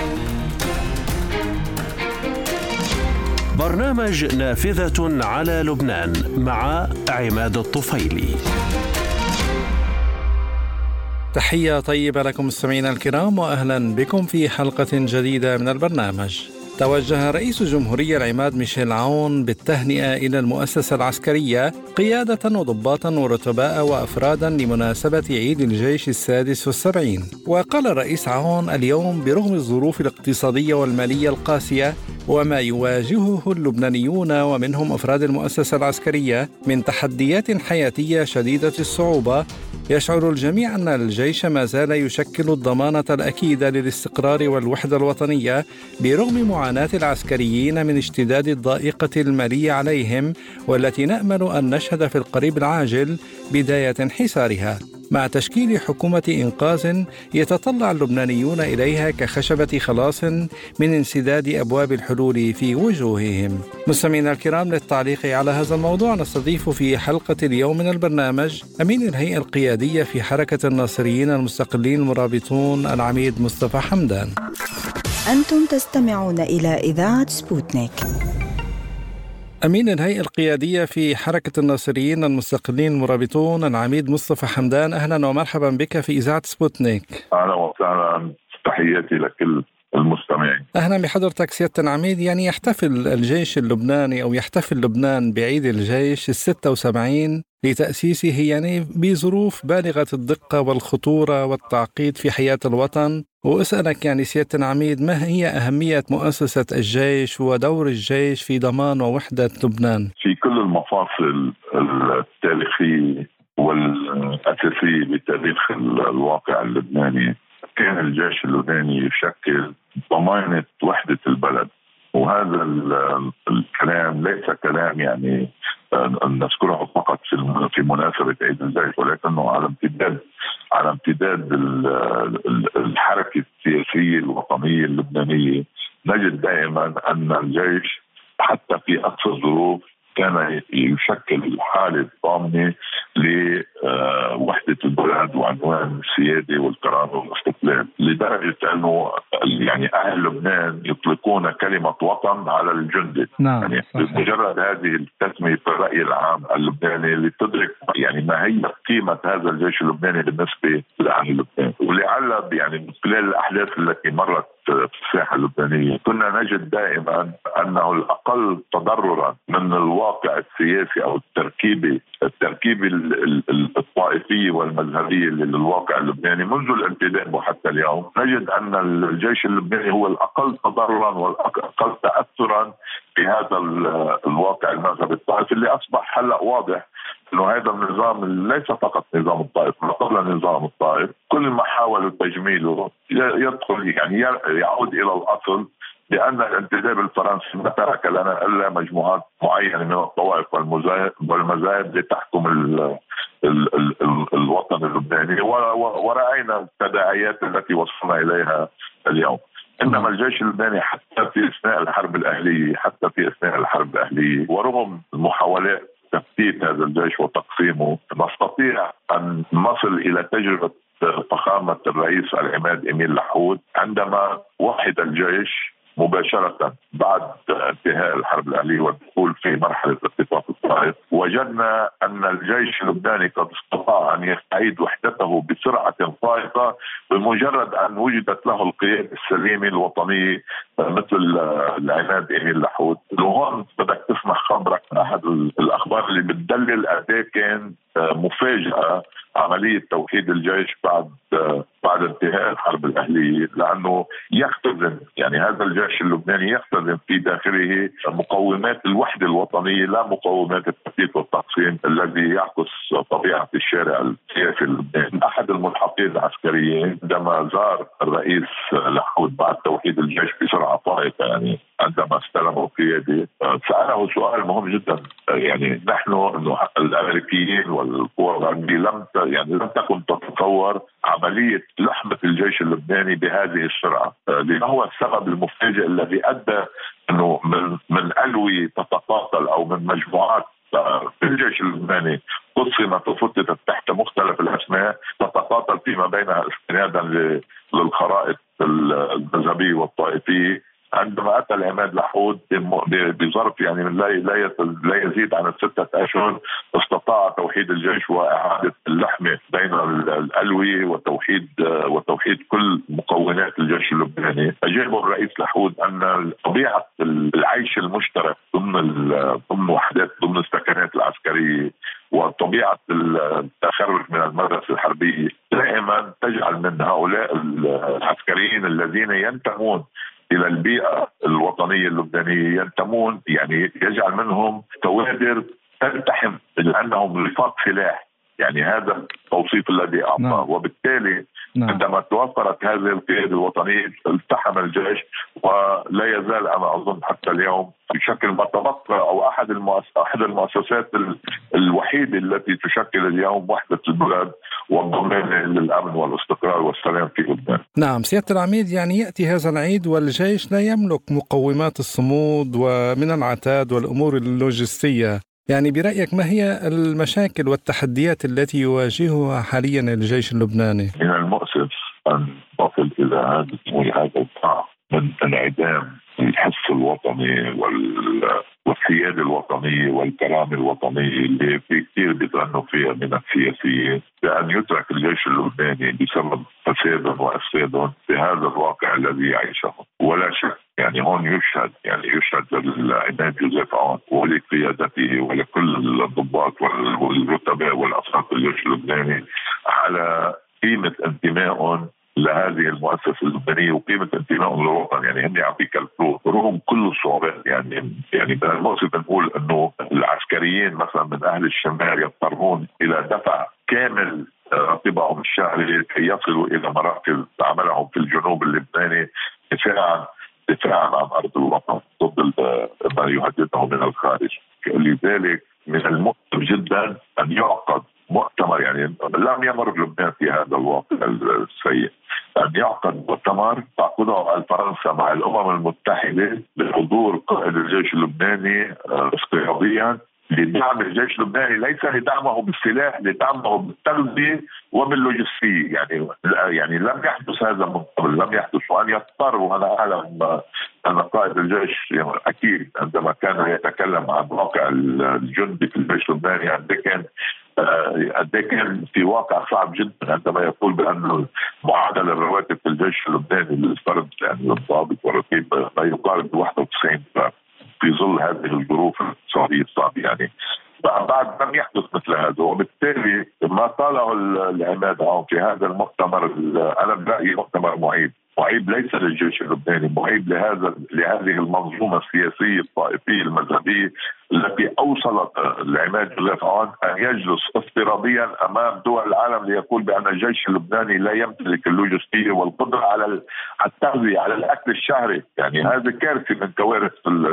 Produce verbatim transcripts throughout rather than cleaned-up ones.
برنامج نافذة على لبنان مع عماد الطفيلي. تحية طيبة لكم مستمعينا الكرام، وأهلا بكم في حلقة جديدة من البرنامج. توجه رئيس الجمهورية العماد ميشيل عون بالتهنئة إلى المؤسسة العسكرية قيادة وضباطا ورتباء وأفرادا لمناسبة عيد الجيش السادس والسبعين. وقال الرئيس عون اليوم برغم الظروف الاقتصادية والمالية القاسية وما يواجهه اللبنانيون ومنهم أفراد المؤسسة العسكرية من تحديات حياتية شديدة الصعوبة، يشعر الجميع أن الجيش ما زال يشكل الضمانة الأكيدة للاستقرار والوحدة الوطنية برغم معاناة العسكريين من اشتداد الضائقة المالية عليهم، والتي نأمل أن نشهد في القريب العاجل بداية انحسارها، مع تشكيل حكومة إنقاذ يتطلع اللبنانيون إليها كخشبة خلاص من انسداد أبواب الحلول في وجوههم. مستمعينا الكرام، للتعليق على هذا الموضوع نستضيف في حلقة اليوم من البرنامج أمين الهيئة القيادية في حركة الناصريين المستقلين المرابطون العميد مصطفى حمدان. أنتم تستمعون إلى إذاعة سبوتنيك. أمين الهيئة القيادية في حركة الناصريين المستقلين المرابطون العميد مصطفى حمدان، أهلا ومرحبا بك في إذاعة سبوتنيك. أهلا وسهلا، تحياتي لكل المستمعين. أهلا بحضرتك سيادة العميد. يعني يحتفل الجيش اللبناني أو يحتفل لبنان بعيد الجيش الستة وسبعين لتأسيسه، يعني بظروف بالغة الدقة والخطورة والتعقيد في حياة الوطن. وأسألك يعني سيادة العميد، ما هي أهمية مؤسسة الجيش ودور الجيش في ضمان ووحدة لبنان؟ في كل المفاصل التاريخية والأساسية بتاريخ الواقع اللبناني كان الجيش اللبناني يشكل ضمانة وحدة البلد، وهذا الكلام ليس كلام يعني نذكره فقط في مناسبة عيد الجيش، ولكنه على امتداد على امتداد الحركة السياسية الوطنية اللبنانية نجد دائما أن الجيش حتى في أقصى الظروف كان يشكل حالة ضامنة لوحدة البلد وعنوان السيادة والكرامة والاستقلال، لدرجة أنه يعني أهل لبنان يطلقون كلمة وطن على الجندي. نعم، يعني صحيح. مجرد هذه التسمية في الرأي العام اللبناني لتدرك يعني ما هي قيمة هذا الجيش اللبناني بالنسبة لأهل لبنان. ولعل يعني من خلال الأحداث التي مرت في الساحة اللبنانية كنا نجد دائما أنه الأقل تضررا من الواقع السياسي أو التركيبة التركيبة الطائفية والمذهبية للواقع اللبناني منذ الانتداب وحتى اليوم، نجد أن الجيش اللبناني هو الأقل تضررا والأقل تأثرا في هذا الواقع المذهبي الطائفي اللي أصبح هلأ واضح أنه هذا النظام ليس فقط نظام الطائف، ما قبل نظام الطائف كل ما حاولوا تجميله يدخل يعني يعود إلى الأصل، لأن الانتداب الفرنسي ما ترك لنا إلا مجموعات معينة من الطوائف والمذاهب لتحكم ال ال ال ال الوطن اللبناني، ورأينا التداعيات التي وصلنا إليها اليوم. إنما الجيش اللبناني حتى في أثناء الحرب الأهلية حتى في أثناء الحرب الأهلية ورغم محاولات تفتيت هذا الجيش وتقسيمه، نستطيع أن نصل إلى تجربة فخامة الرئيس العماد إميل لحود عندما وحد الجيش مباشرة بعد انتهاء الحرب الأهلية والدخول في مرحلة اتفاق الطائف. وجدنا أن الجيش اللبناني قد استطاع أن يستعيد وحدته بسرعة فائقة بمجرد أن وجدت له القيادة السليمة الوطنية مثل العماد إميل لحود. وهون بدك تسمح خبرك أحد الأخبار اللي بتدلل قد كان مفاجأة عملية توحيد الجيش بعد بعد انتهاء الحرب الأهلية، لأنه يختزن يعني هذا الجيش اللبناني يختزن في داخله مقومات الوحدة الوطنية لا مقومات التفكيك والتقسيم الذي يعكس طبيعة الشارع السياسي اللبناني. أحد الملحقين العسكريين عندما زار الرئيس لحود بعد توحيد الجيش بسرعة فائقة يعني عندما استلموا القيادة سأله سؤال مهم جدا، يعني نحن الأمريكيين والقوى الغربية لم يعني لم تكن تتصور عملية لحمة الجيش اللبناني بهذه السرعة، لأنه هو السبب المفاجئ الذي أدى أنه من من ألوي تتقاتل أو من مجموعات في الجيش اللبناني قسمت وفتتت تحت مختلف الأسماء تتقاتل فيما بينها استنادا للخرائط المذهبية والطائفية. عندما أتى العماد لحود بظرف يعني لا لا يزيد عن ستة أشهر استطاع توحيد الجيش وإعادة اللحمة بين الألوي وتوحيد وتوحيد كل مكونات الجيش اللبناني. أجابه الرئيس لحود أن طبيعة العيش المشترك ضمن ضمن وحدات ضمن السكنات العسكرية وطبيعة التخرج من المدرسة الحربية دائما تجعل من هؤلاء العسكريين الذين ينتمون إلى البيئة الوطنية اللبنانية ينتمون يعني يجعل منهم كوادر تلتحم لأنهم رفاق سلاح. يعني هذا التوصيف الذي أعطاه. نعم. وبالتالي نعم. عندما توفرت هذه القيادة الوطنية التحم الجيش ولا يزال أنا أظن حتى اليوم بشكل ما تبقى أو أحد المؤسسات أحد المؤسسات الوحيدة التي تشكل اليوم وحدة البلاد والضمان للأمن والاستقرار والسلام في لبنان. نعم سيادة العميد، يعني يأتي هذا العيد والجيش لا يملك مقومات الصمود ومن العتاد والأمور اللوجستية. يعني برأيك ما هي المشاكل والتحديات التي يواجهها حاليا الجيش اللبناني؟ من المؤسف أن تصل إلى هذا هذا الضعف من انعدام الحس الوطني والسيادة الوطنية والكرامة الوطنية اللي في كثير بيتغنوا فيها من السياسيين، بأن يترك الجيش اللبناني بسبب فساد وأفساد في هذا الواقع الذي يعيشه. ولا شك يعني هون يشهد يعني يشهد للعماد جوزيف عون ولقيادته ولكل الضباط والرتباء والأفراد الجيش اللبناني على قيمة انتمائهم لهذه المؤسسة اللبنانية وقيمة انتمائهم للوطن. يعني هم عم بيكلفوا رغم كل الصعوبات. يعني يعني من المؤسف نقول انه العسكريين مثلا من اهل الشمال يضطرون الى دفع كامل راتبهم الشهري كي يصلوا الى مراكز عملهم في الجنوب اللبناني دفاعا دفاعا عن ارض الوطن ضد ما يهدده من الخارج. لذلك من المؤسف جدا ان يعقد مؤتمر، يعني لم يمر لبنان في هذا الواقع السيء، أن يعقد مؤتمر تعقده فرنسا مع الأمم المتحدة بحضور قائد الجيش اللبناني افتراضيا لدعم الجيش اللبناني، ليس لدعمه بالسلاح، لدعمه بالتغذية وباللوجستية. يعني يعني لم يحدث هذا من قبل، لم يحدث. وأن يضطر، وأنا أعلم أن قائد الجيش يعني أكيد عندما كان يتكلم عن واقع الجندي في الجيش اللبناني قد كان قد كان في واقع صعب جدا عندما يقول بأن معدل الرواتب في الجيش اللبناني للفرد يعني الضابط والرتيب ما يقارب واحد وتسعين في ظل هذه الظروف الاقتصادية الصعبة. يعني بعد لم يحدث مثل هذا، وبالتالي ما قاله العماد عون في هذا المؤتمر أنا برأيي مؤتمر معيب. معيب ليس للجيش اللبناني، معيب لهذا لهذه المنظومة السياسية الطائفية المذهبية التي أوصلت العماد جوزيف عون أن يجلس افتراضيا أمام دول العالم ليقول بأن الجيش اللبناني لا يمتلك اللوجستية والقدرة على التغذية على الأكل الشهري. يعني هذا كارثة من كوارث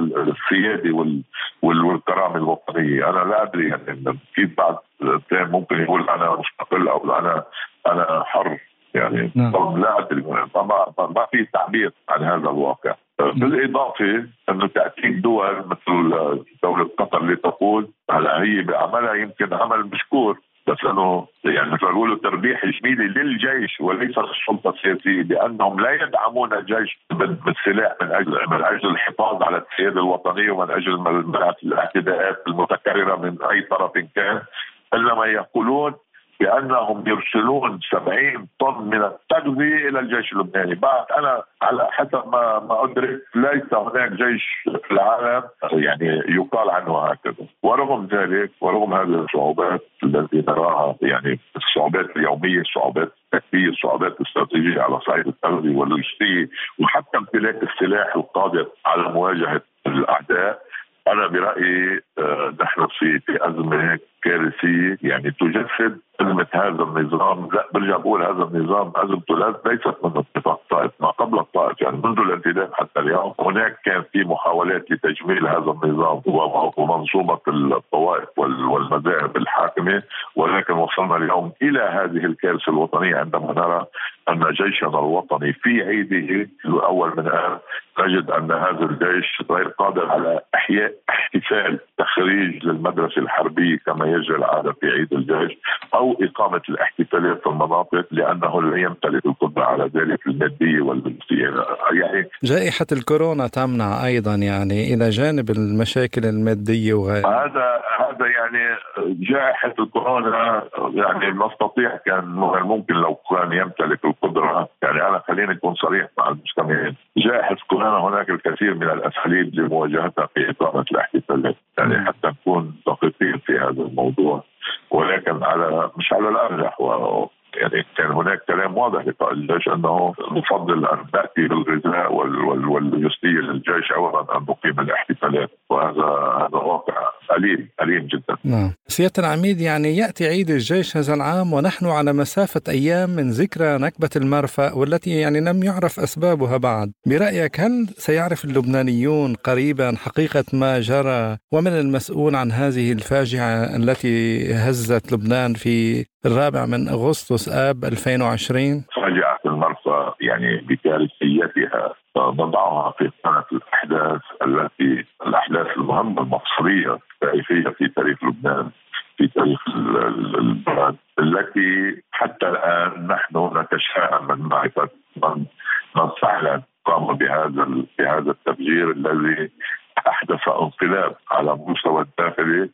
السيادة والكرامة الوطنية. أنا لا أدري يعني كيف بعد ممكن يقول أنا مستقل أو أنا أنا حر. يعني نعم. لا أدري ما, ما في تعبير عن هذا الواقع. بالإضافة أنه تأكيد دول مثل دولة قطر اللي تقول هلا هي بعملها يمكن عمل مشكور، بس أنه يعني مثل يقولوا تربيح جميلي للجيش وليس للسلطة السياسية، بأنهم لا يدعمون الجيش بالسلاح من أجل من أجل الحفاظ على السيادة الوطنية ومن أجل منع الاعتداءات المتكررة من أي طرف كان، إنما يقولون بأنهم يرسلون سبعين طن من التغذية إلى الجيش اللبناني. بعد أنا على حسب ما ما أدرك ليس هناك جيش في العالم يعني يقال عنه هكذا. ورغم ذلك ورغم هذه الصعوبات التي نراها، يعني الصعوبات اليومية، الصعوبات التكتيكية، الصعوبات الاستراتيجية على صعيد التغذية واللوجستية وحتى امتلاك السلاح القادر على مواجهة الأعداء، أنا برأيي نحن في أزمة كارثية يعني تجسد أزمة هذا النظام. لا برجع بقول هذا النظام أزمته ليست من اتفاق الطائف، ما قبل الطائف يعني منذ الانتداب حتى اليوم هناك كان في محاولات لتجميل هذا النظام ومنظومة الطوائف والمذاهب الحاكمة، ولكن وصلنا اليوم إلى هذه الكارثة الوطنية عندما نرى أن جيشنا الوطني في عيده الأول من آن نجد أن هذا الجيش غير قادر على إحياء احتفال تخريج للمدرسة الحربية كما يجري العادة في عيد الجيش، أو إقامة الاحتفالات في المناطق، لأنه لا يمتلك القدرة على ذلك المادية والنفسية. يعني جائحة الكورونا تمنع أيضا، يعني إلى جانب المشاكل المادية وغيرها. هذا هذا يعني جائحة الكورونا يعني نستطيع كان ممكن لو كان يمتلك القدرة، يعني أنا خليني أكون صريح مع المستمعين، جائحة الكورونا هناك الكثير من الأساليب لمواجهتها في إقامة الاحتفالات، يعني حتى نكون دقيقين في هذا الموضوع، ولكن على مش على الأرجح. و يعني كان هناك كلام واضح لقائد الجيش أنه نفضل أن نأتي بالغذاء واللوجستية للجيش أولا أن نقيم الاحتفالات، وهذا هذا واقع أليم أليم جدا. نعم سيادة العميد، يعني يأتي عيد الجيش هذا العام ونحن على مسافة أيام من ذكرى نكبة المرفأ والتي يعني لم يعرف أسبابها بعد. برأيك هل سيعرف اللبنانيون قريبا حقيقة ما جرى، ومن المسؤول عن هذه الفاجعة التي هزت لبنان في الرابع من أغسطس آب ألفين وعشرين؟ فاجعة المرفأ يعني بكارثيتها نضعها في قائمة الأحداث التي الأحداث المهمة المفصلية التاريخية في تاريخ لبنان، في تاريخ البلد، التي حتى الآن نحن نتشائم من معرفة من من فعلا قام بهذا بهذا التفجير الذي أحدث انقلاب على المستوى الداخلي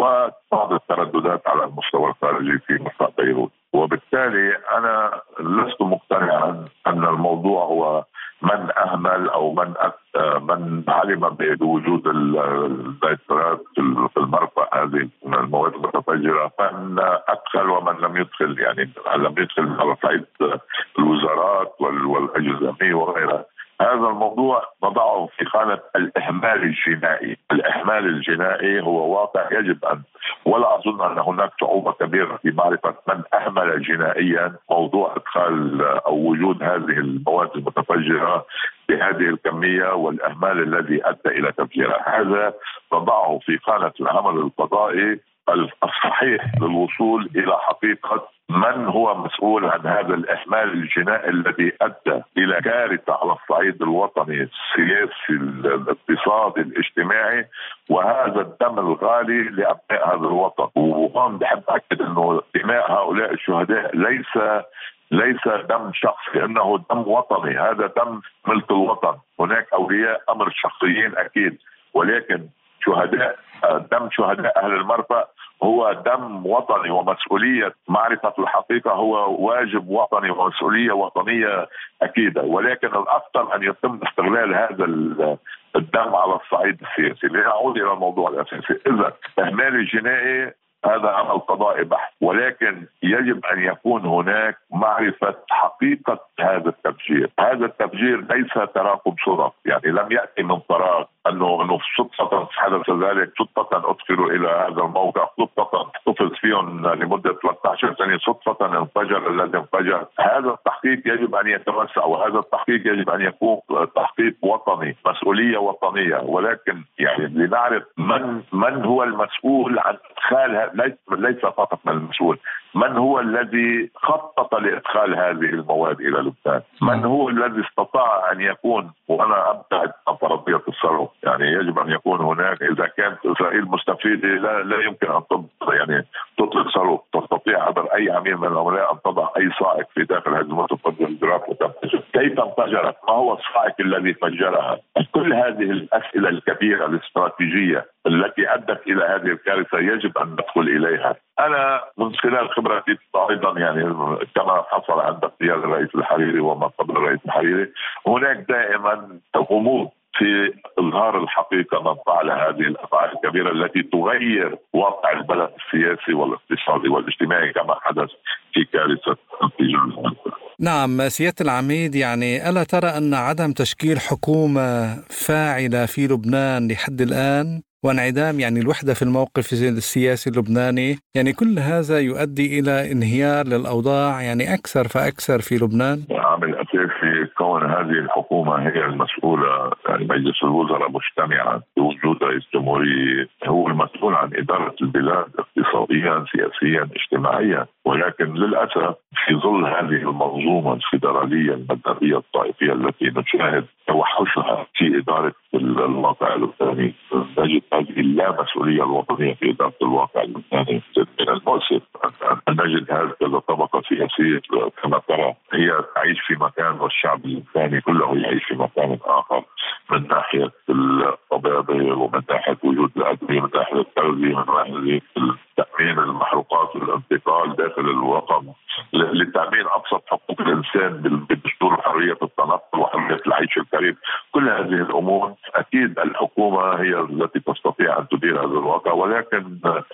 وبعض الترددات على المستوى الخارجي في مرفأ بيروت. وبالتالي أنا لست مقتنعا أن الموضوع هو من أهمل أو من من علم بوجود النيترات في المرفأ هذه المواد المتفجرة، من أدخل ومن لم يدخل، يعني لم يدخل على صعيد الوزارات والأجهزة الأمنية وغيرها. هذا الموضوع نضعه في خانة الإهمال الجنائي. الإهمال الجنائي هو واقع يجب أن، ولا أظن أن هناك صعوبة كبيرة في معرفة من أهمل جنائيا موضوع إدخال أو وجود هذه المواد المتفجرة بهذه الكمية والإهمال الذي أدى إلى تفجيرها. هذا نضعه في خانة العمل القضائي الصحيح للوصول إلى حقيقة من هو مسؤول عن هذا الإهمال الجنائي الذي أدى إلى كارثة على الصعيد الوطني السياسي الاقتصادي الاجتماعي، وهذا الدم الغالي لأبناء هذا الوطن. وهون بحب أكد أنه دماء هؤلاء الشهداء ليس ليس دم شخصي، إنه دم وطني، هذا دم ملك الوطن. هناك أولياء أمر شخصيين أكيد، ولكن شهداء دم شهداء أهل المرفأ هو دم وطني، ومسؤولية معرفة الحقيقة هو واجب وطني ومسؤولية وطنية أكيدة. ولكن الأفضل أن يتم استغلال هذا الدم على الصعيد السياسي. لنعود إلى الموضوع الأساسي، إذا إهمال الجنائي هذا عمل قضائي بحت، ولكن يجب أن يكون هناك معرفة حقيقة هذا التفجير. هذا التفجير ليس تراكم صدف، يعني لم يأتي من فراغ أنه أنه صدفة حدث ذلك، صدفة أدخلوا إلى هذا الموقع، صدفة احتفظ فيهم لمدة ثلاثة عشر سنة، صدفة انفجر الذي انفجر. هذا التحقيق يجب أن يتوسع، وهذا التحقيق يجب أن يكون تحقيق وطني، مسؤولية وطنية. ولكن يعني لنعرف من من هو المسؤول عن إدخال، ليس ليس فقط من المسؤول، من هو الذي خطط لإدخال هذه المواد إلى لبنان، من هو الذي استطاع أن يكون، وأنا أبتعد عن فرضية الثروة، يعني يجب أن يكون هناك، إذا كانت إسرائيل مستفيدة لا, لا يمكن أن يعني تطلق ثروة، تستطيع عبر أي عميل من العملاء أن تضع أي صاعق في داخل هذه المتفجرات وتنفجر. كيف انفجرت؟ ما هو الصاعق الذي فجرها؟ كل هذه الأسئلة الكبيرة الاستراتيجية التي أدت إلى هذه الكارثة يجب أن ندخل إليها. أنا من خلال خبرتي أيضا، يعني كما حصل عند اغتيال الرئيس الحريري وما قبل الرئيس الحريري، هناك دائما غموض في إظهار الحقيقة من فعل هذه الأفعال الكبيرة التي تغير واقع البلد السياسي والاقتصادي والاجتماعي كما حدث في كارثة انفجار. نعم سيادة العميد، يعني ألا ترى أن عدم تشكيل حكومة فاعلة في لبنان لحد الآن وانعدام يعني الوحدة في الموقف السياسي اللبناني، يعني كل هذا يؤدي إلى انهيار للأوضاع يعني أكثر فأكثر في لبنان؟ عامل أساسي في كون هذه الحكومة هي المسؤولة، يعني مجلس الوزراء مجتمعا بوجود رئيس جمهورية هو المسؤول عن إدارة البلاد اقتصاديا سياسيا اجتماعيا، ولكن للأسف في ظل هذه المنظومة الفيدرالية المذهبية الطائفية التي نشاهد توحشها في إدارة الواقع اللبناني، نجد هذه اللامسؤولية الوطنية في إدارة الواقع اللبناني. من المؤسف أن نجد هذه الطبقة السياسية كما ترى هي تعيش في مكان والشعب اللبناني كله يعيش في مكان آخر، من ناحية الطبابة ومن ناحية وجود الأدوية، من ناحية التغذية، من ناحية تأمين المحروقات والانتقال داخل الوطن، لتأمين أبسط حقوق الإنسان بالدستور وحرية التنقل وحرية العيش الكريم. كل هذه الأمور أكيد الحكومة هي التي تستطيع أن تدير هذا الواقع، ولكن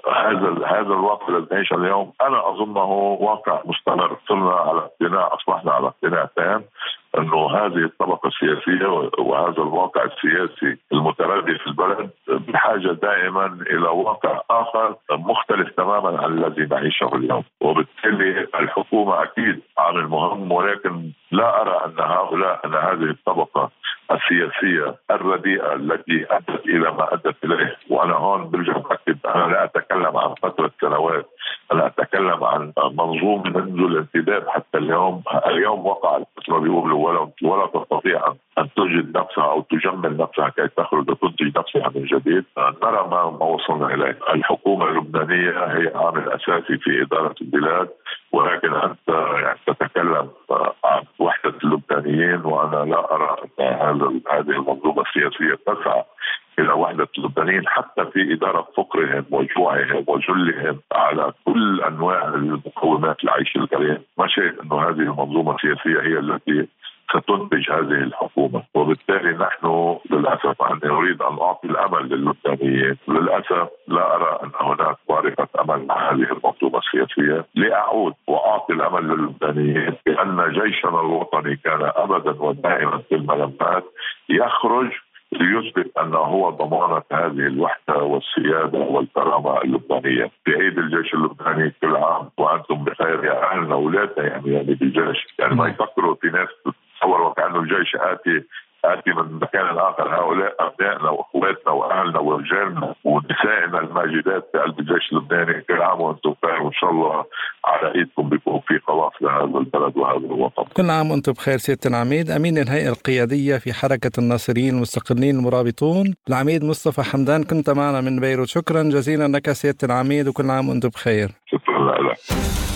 هذا هذا الواقع الذي نعيشه اليوم أنا أظنه واقع مستمر. صرنا على اقتناع، أصبحنا على اقتناع تام أنه هذه الطبقة السياسية وهذا الواقع السياسي المتردد في البلد بحاجة دائما إلى واقع آخر مختلف تماما عن الذي نعيشه اليوم، وبالتالي الحكومة أكيد عامل مهم، ولكن لا أرى أن هؤلاء أن هذه الطبقة السياسية الرديئة التي أدت إلى ما أدت إليه. وأنا هون برجع بأكد، أنا لا أتكلم عن فترة سنوات، أنا أتكلم عن منظومة منذ الانتداب حتى اليوم. اليوم وقع الفترة بيقولوا ولا ولا تستطيع أن تجد نفسها أو تجمل نفسها كي تخرج وتنتج نفسها من جديد. نرى ما ما وصلنا إليه. الحكومة اللبنانية هي عامل أساسي في إدارة البلاد، ولكن أنت يعني تتكلم عن وحدة اللبنانيين، وأنا لا أرى أن هذا هذه المنظومة السياسية تسعى إلى وحدة اللبنانيين حتى في إدارة فقرهم وجوعهم وجلهم على كل أنواع المقومات العيش الكريم. ما شيء أنه هذه المنظومة السياسية هي التي ستنتج هذه الحكومة، وبالتالي نحن للأسف أن نريد أن نعطي الأمل للبنانيين. للأسف لا أرى أن هناك بارقة أمل مع هذه المنظومة السياسية. لأعود وأعطي الأمل للبنانيين بأن جيشنا الوطني كان أبدا ودائما في الملمات يخرج ليثبت أنه هو ضمانة هذه الوحدة والسيادة والكرامة اللبنانية. في عيد الجيش اللبناني كل عام وأنتم بخير يا أهلنا أولادنا، يعني يعني بالجيش، يعني ما يفكروا في ناس تصور وكأنه الجيش آتي آتي من مكان آخر. هؤلاء أبنائنا وأخواتنا وأهلنا ورجالنا ونسائنا الماجدات في قلب الجيش اللبناني. كل عام وأنتم بخير، وإن شاء الله على إيدكم بيكون في خلاص لهذا البلد وهذا الوطن. كل عام وأنتم بخير. سيادة العميد أمين الهيئة القيادية في حركة الناصريين المستقلين المرابطون العميد مصطفى حمدان، كنت معنا من بيروت. شكرا جزيلا لك سيادة العميد، وكل عام وأنتم بخير. شكرا لك.